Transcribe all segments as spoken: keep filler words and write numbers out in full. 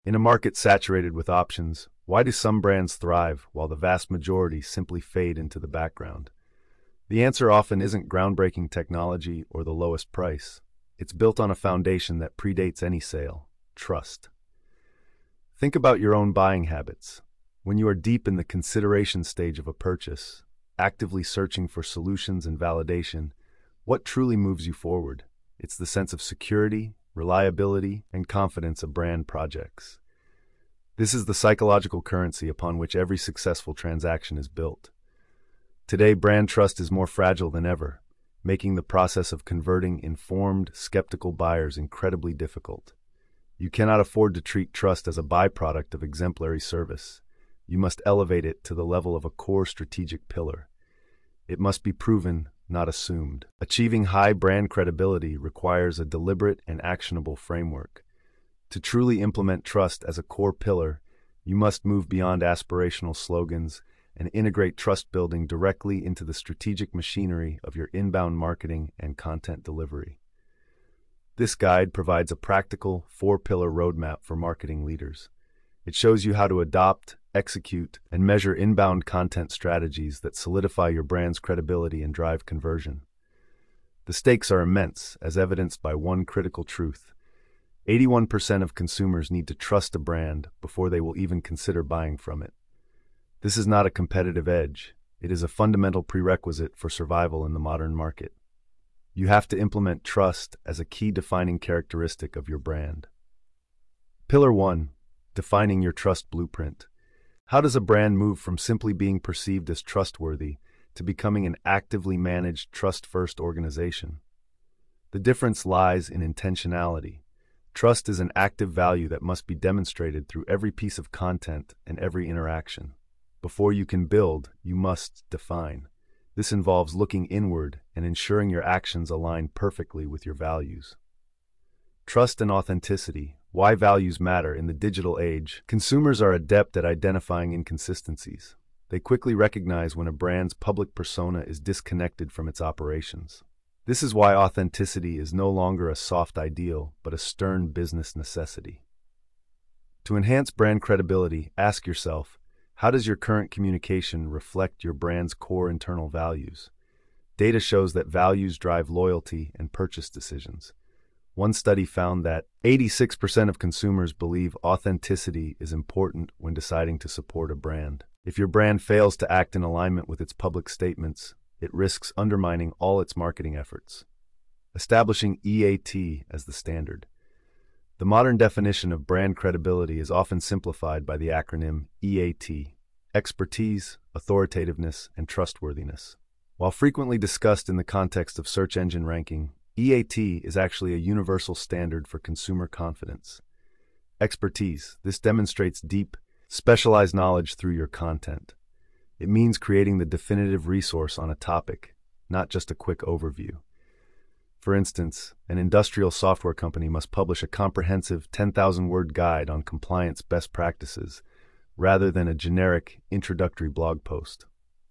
In a market saturated with options, why do some brands thrive while the vast majority simply fade into the background? The answer often isn't groundbreaking technology or the lowest price. It's built on a foundation that predates any sale: trust. Think about your own buying habits. When you are deep in the consideration stage of a purchase, actively searching for solutions and validation, what truly moves you forward? It's the sense of security, reliability, and confidence a brand projects. This is the psychological currency upon which every successful transaction is built. Today, brand trust is more fragile than ever, making the process of converting informed, skeptical buyers incredibly difficult. You cannot afford to treat trust as a byproduct of exemplary service. You must elevate it to the level of a core strategic pillar. It must be proven, not assumed. Achieving high brand credibility requires a deliberate and actionable framework. To truly implement trust as a core pillar, you must move beyond aspirational slogans and integrate trust building directly into the strategic machinery of your inbound marketing and content delivery. This guide provides a practical, four-pillar roadmap for marketing leaders. It shows you how to adopt, execute, and measure inbound content strategies that solidify your brand's credibility and drive conversion. The stakes are immense, as evidenced by one critical truth. eighty-one percent of consumers need to trust a brand before they will even consider buying from it. This is not a competitive edge. It is a fundamental prerequisite for survival in the modern market. You have to implement trust as a key defining characteristic of your brand. Pillar one. Defining your trust blueprint. How does a brand move from simply being perceived as trustworthy to becoming an actively managed, trust-first organization? The difference lies in intentionality. Trust is an active value that must be demonstrated through every piece of content and every interaction. Before you can build, you must define. This involves looking inward and ensuring your actions align perfectly with your values. Trust and authenticity. Why values matter in the digital age. Consumers are adept at identifying inconsistencies. They quickly recognize when a brand's public persona is disconnected from its operations. This is why authenticity is no longer a soft ideal, but a stern business necessity. To enhance brand credibility, ask yourself, how does your current communication reflect your brand's core internal values? Data shows that values drive loyalty and purchase decisions. One study found that eighty-six percent of consumers believe authenticity is important when deciding to support a brand. If your brand fails to act in alignment with its public statements, it risks undermining all its marketing efforts. Establishing E A T as the standard. The modern definition of brand credibility is often simplified by the acronym E A T: expertise, authoritativeness, and trustworthiness. While frequently discussed in the context of search engine ranking, E A T is actually a universal standard for consumer confidence. Expertise. This demonstrates deep, specialized knowledge through your content. It means creating the definitive resource on a topic, not just a quick overview. For instance, an industrial software company must publish a comprehensive ten thousand word guide on compliance best practices, rather than a generic, introductory blog post.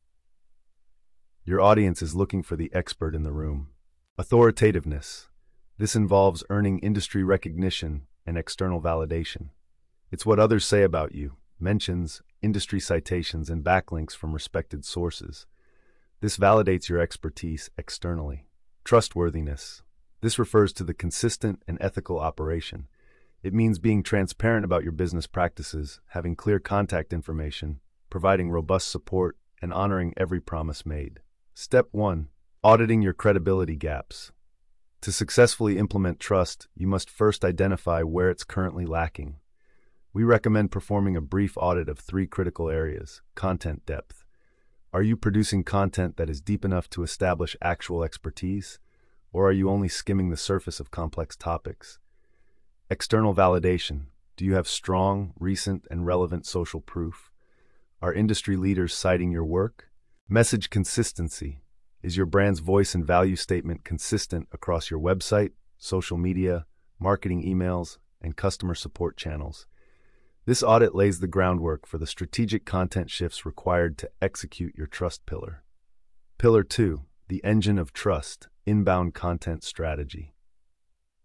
Your audience is looking for the expert in the room. Authoritativeness. This involves earning industry recognition and external validation. It's what others say about you, mentions, industry citations, and backlinks from respected sources. This validates your expertise externally. Trustworthiness. This refers to the consistent and ethical operation. It means being transparent about your business practices, having clear contact information, providing robust support, and honoring every promise made. Step one. Auditing your credibility gaps. To successfully implement trust, you must first identify where it's currently lacking. We recommend performing a brief audit of three critical areas. Content depth. Are you producing content that is deep enough to establish actual expertise, or are you only skimming the surface of complex topics? External validation. Do you have strong, recent, and relevant social proof? Are industry leaders citing your work? Message consistency. Is your brand's voice and value statement consistent across your website, social media, marketing emails, and customer support channels? This audit lays the groundwork for the strategic content shifts required to execute your trust pillar. Pillar two, the engine of trust, inbound content strategy.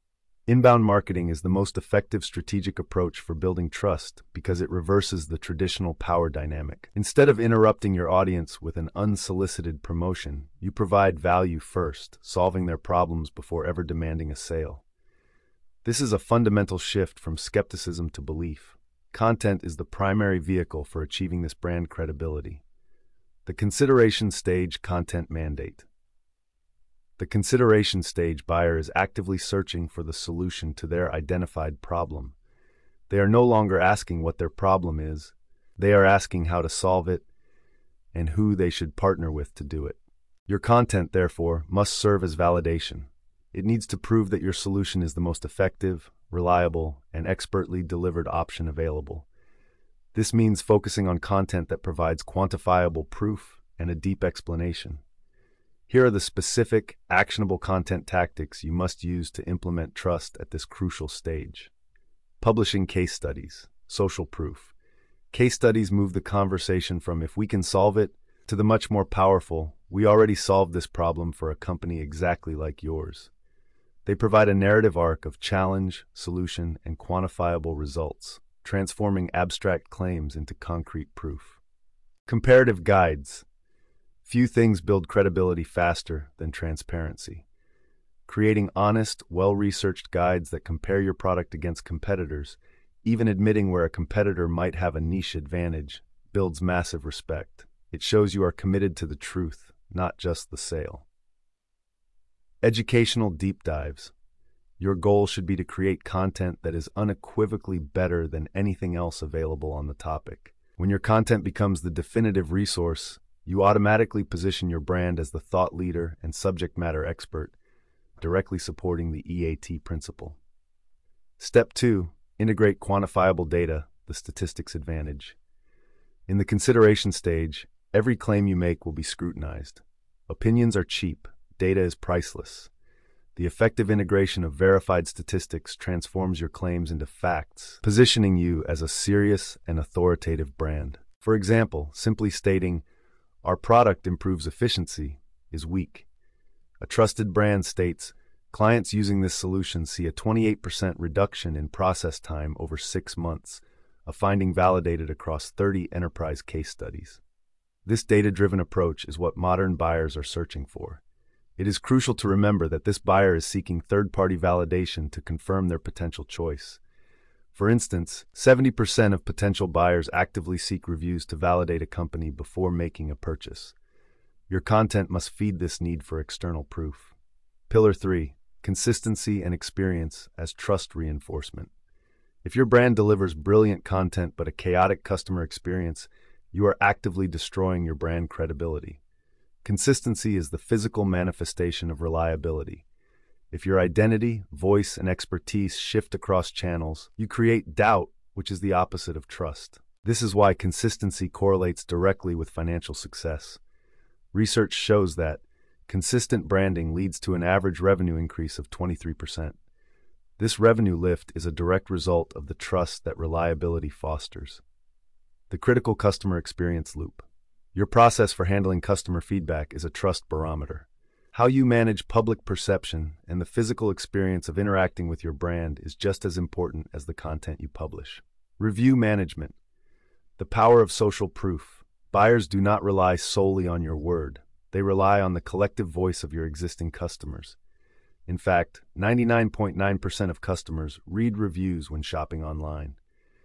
Inbound marketing is the most effective strategic approach for building trust because it reverses the traditional power dynamic. Instead of interrupting your audience with an unsolicited promotion, you provide value first, solving their problems before ever demanding a sale. This is a fundamental shift from skepticism to belief. Content is the primary vehicle for achieving this brand credibility. The consideration stage content mandate. The consideration stage buyer is actively searching for the solution to their identified problem. They are no longer asking what their problem is. They are asking how to solve it and who they should partner with to do it. Your content, therefore, must serve as validation. It needs to prove that your solution is the most effective, reliable, and expertly delivered option available. This means focusing on content that provides quantifiable proof and a deep explanation. Here are the specific, actionable content tactics you must use to implement trust at this crucial stage. Publishing case studies, social proof. Case studies move the conversation from "if we can solve it" to the much more powerful "we already solved this problem for a company exactly like yours." They provide a narrative arc of challenge, solution, and quantifiable results, transforming abstract claims into concrete proof. Comparative guides. Few things build credibility faster than transparency. Creating honest, well-researched guides that compare your product against competitors, even admitting where a competitor might have a niche advantage, builds massive respect. It shows you are committed to the truth, not just the sale. Educational deep dives. Your goal should be to create content that is unequivocally better than anything else available on the topic. When your content becomes the definitive resource, you automatically position your brand as the thought leader and subject matter expert, directly supporting the E A T principle. Step two, integrate quantifiable data, the statistics advantage. In the consideration stage, every claim you make will be scrutinized. Opinions are cheap, data is priceless. The effective integration of verified statistics transforms your claims into facts, positioning you as a serious and authoritative brand. For example, simply stating, "Our product improves efficiency," is weak. A trusted brand states, "Clients using this solution see a twenty-eight percent reduction in process time over six months, a finding validated across thirty enterprise case studies." This data-driven approach is what modern buyers are searching for. It is crucial to remember that this buyer is seeking third-party validation to confirm their potential choice. For instance, seventy percent of potential buyers actively seek reviews to validate a company before making a purchase. Your content must feed this need for external proof. Pillar three, consistency and experience as trust reinforcement. If your brand delivers brilliant content but a chaotic customer experience, you are actively destroying your brand credibility. Consistency is the physical manifestation of reliability. If your identity, voice, and expertise shift across channels, you create doubt, which is the opposite of trust. This is why consistency correlates directly with financial success. Research shows that consistent branding leads to an average revenue increase of twenty-three percent. This revenue lift is a direct result of the trust that reliability fosters. The critical customer experience loop. Your process for handling customer feedback is a trust barometer. How you manage public perception and the physical experience of interacting with your brand is just as important as the content you publish. Review management. The power of social proof. Buyers do not rely solely on your word. They rely on the collective voice of your existing customers. In fact, ninety-nine point nine percent of customers read reviews when shopping online.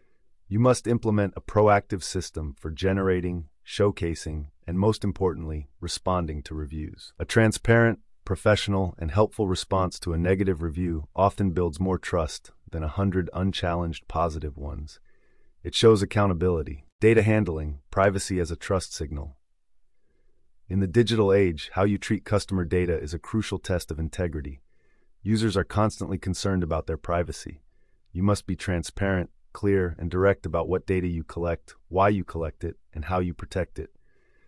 You must implement a proactive system for generating, showcasing, and most importantly, responding to reviews. A transparent, professional, and helpful response to a negative review often builds more trust than a hundred unchallenged positive ones. It shows accountability, data handling, privacy as a trust signal. In the digital age, how you treat customer data is a crucial test of integrity. Users are constantly concerned about their privacy. You must be transparent, clear, and direct about what data you collect, why you collect it, and how you protect it.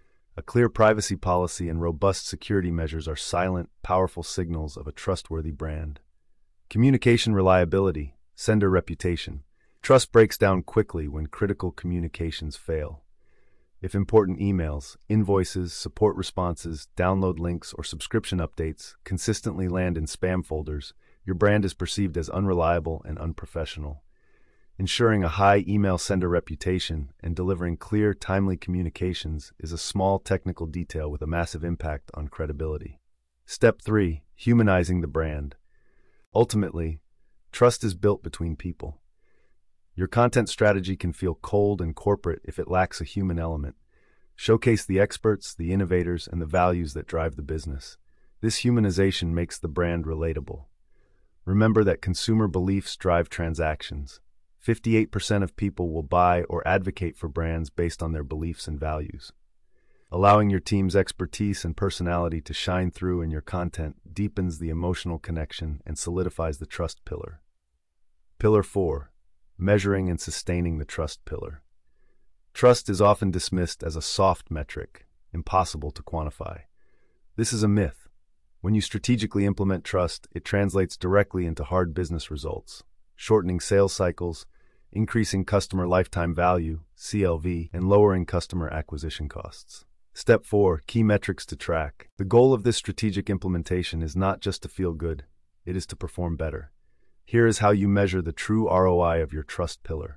A clear privacy policy and robust security measures are silent, powerful signals of a trustworthy brand. Communication reliability, sender reputation. Trust breaks down quickly when critical communications fail. If important emails, invoices, support responses, download links, or subscription updates consistently land in spam folders, your brand is perceived as unreliable and unprofessional. Ensuring a high email sender reputation and delivering clear, timely communications is a small technical detail with a massive impact on credibility. Step three. Humanizing the brand. Ultimately, trust is built between people. Your content strategy can feel cold and corporate if it lacks a human element. Showcase the experts, the innovators, and the values that drive the business. This humanization makes the brand relatable. Remember that consumer beliefs drive transactions. fifty-eight percent of people will buy or advocate for brands based on their beliefs and values. Allowing your team's expertise and personality to shine through in your content deepens the emotional connection and solidifies the trust pillar. Pillar four. Measuring and sustaining the trust pillar. Trust is often dismissed as a soft metric, impossible to quantify. This is a myth. When you strategically implement trust, it translates directly into hard business results, shortening sales cycles, increasing customer lifetime value, C L V, and lowering customer acquisition costs. Step four. Key metrics to track. The goal of this strategic implementation is not just to feel good, it is to perform better. Here is how you measure the true R O I of your trust pillar.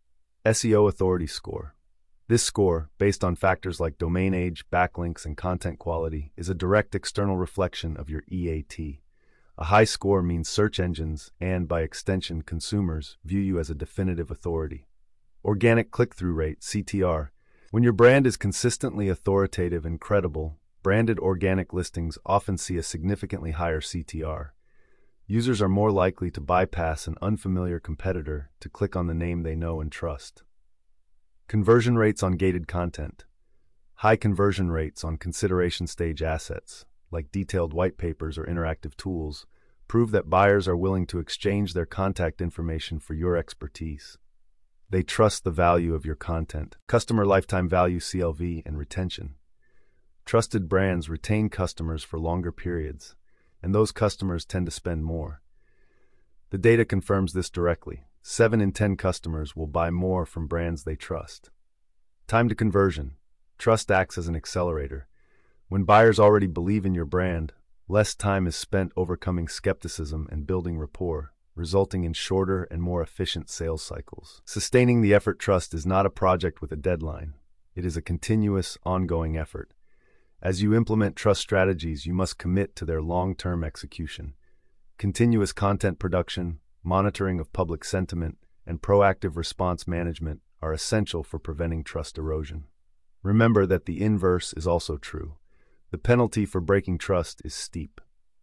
S E O Authority Score. This score, based on factors like domain age, backlinks, and content quality, is a direct external reflection of your E A T. A high score means search engines, and by extension consumers, view you as a definitive authority. Organic click-through rate, C T R. When your brand is consistently authoritative and credible, branded organic listings often see a significantly higher C T R. Users are more likely to bypass an unfamiliar competitor to click on the name they know and trust. Conversion rates on gated content. High conversion rates on consideration stage assets, like detailed white papers or interactive tools, prove that buyers are willing to exchange their contact information for your expertise. They trust the value of your content. Customer lifetime value, C L V, and retention. Trusted brands retain customers for longer periods, and those customers tend to spend more. The data confirms this directly. Seven in ten customers will buy more from brands they trust. Time to conversion. Trust acts as an accelerator. When buyers already believe in your brand, less time is spent overcoming skepticism and building rapport, resulting in shorter and more efficient sales cycles. Sustaining the effort. Trust is not a project with a deadline. It is a continuous, ongoing effort. As you implement trust strategies, you must commit to their long-term execution. Continuous content production, monitoring of public sentiment, and proactive response management are essential for preventing trust erosion. Remember that the inverse is also true. The penalty for breaking trust is steep.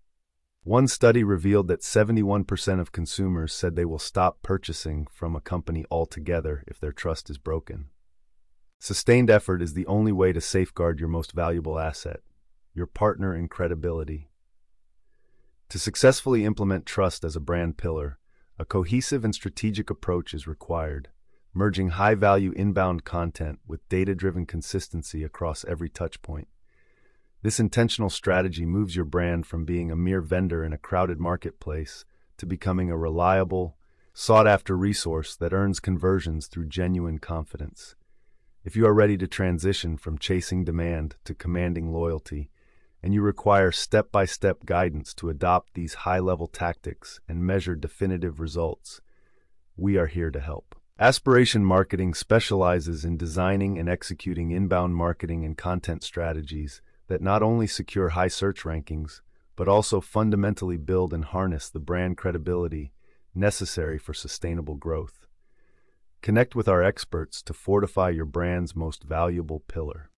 One study revealed that seventy-one percent of consumers said they will stop purchasing from a company altogether if their trust is broken. Sustained effort is the only way to safeguard your most valuable asset, your partner in credibility. To successfully implement trust as a brand pillar, a cohesive and strategic approach is required, merging high-value inbound content with data-driven consistency across every touchpoint. This intentional strategy moves your brand from being a mere vendor in a crowded marketplace to becoming a reliable, sought-after resource that earns conversions through genuine confidence. If you are ready to transition from chasing demand to commanding loyalty, and you require step-by-step guidance to adopt these high-level tactics and measure definitive results, we are here to help. Aspiration Marketing specializes in designing and executing inbound marketing and content strategies that not only secure high search rankings, but also fundamentally build and harness the brand credibility necessary for sustainable growth. Connect with our experts to fortify your brand's most valuable pillar.